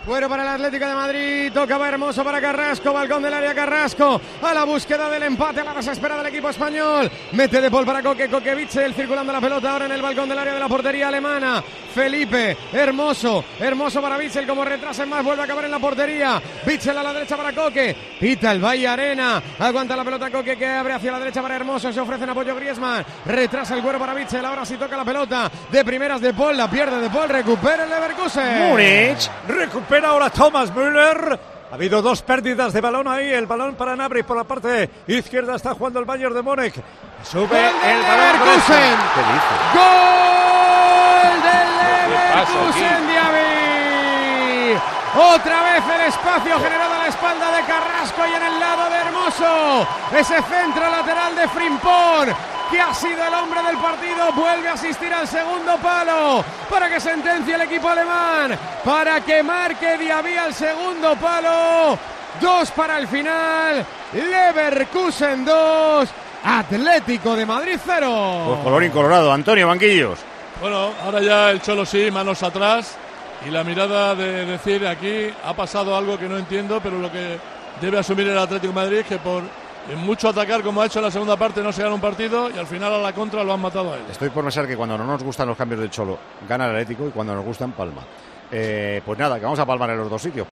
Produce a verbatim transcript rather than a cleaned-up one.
Cuero para el Atlético de Madrid, tocaba Hermoso para Carrasco, balcón del área Carrasco, a la búsqueda del empate, a la desesperada del equipo español, mete de Paul para Coque, Coque Witsel circulando la pelota ahora en el balcón del área de la portería alemana, Felipe, Hermoso, Hermoso para Witsel, como retrasen más, vuelve a acabar en la portería, Witsel a la derecha para Coque, pita el Valle Arena, aguanta la pelota Coque que abre hacia la derecha para Hermoso, se ofrece en apoyo Griezmann, retrasa el Cuero para Witsel, ahora sí toca la pelota, de primeras de Paul, la pierde de Paul, recupera el Leverkusen. Múnich, recupera ahora Thomas Müller. Ha habido dos pérdidas de balón ahí, el balón para Gnabry por la parte izquierda está jugando el Bayern de Múnich. Sube ¡Gol del el balón. Leverkusen! ¿Qué dice? ¡Gol del Leverkusen, Diaby! Otra vez el espacio generado a la espalda de Carrasco y en el lado de Hermoso. Ese centro lateral de Frimpong, que ha sido el hombre del partido, vuelve a asistir al segundo palo para que sentencie el equipo alemán, para que marque Diaby al segundo palo. Dos para el final, Leverkusen dos, Atlético de Madrid cero. Pues colorín colorado, Antonio Banquillos. Bueno, ahora ya el Cholo sí, manos atrás, y la mirada de decir aquí ha pasado algo que no entiendo, pero lo que debe asumir el Atlético de Madrid es que por en mucho atacar como ha hecho en la segunda parte no se gana un partido y al final a la contra lo han matado a él. Estoy por pensar que cuando no nos gustan los cambios del Cholo gana el Atlético y cuando nos gustan palma. Eh, pues nada, que vamos a palmar en los dos sitios.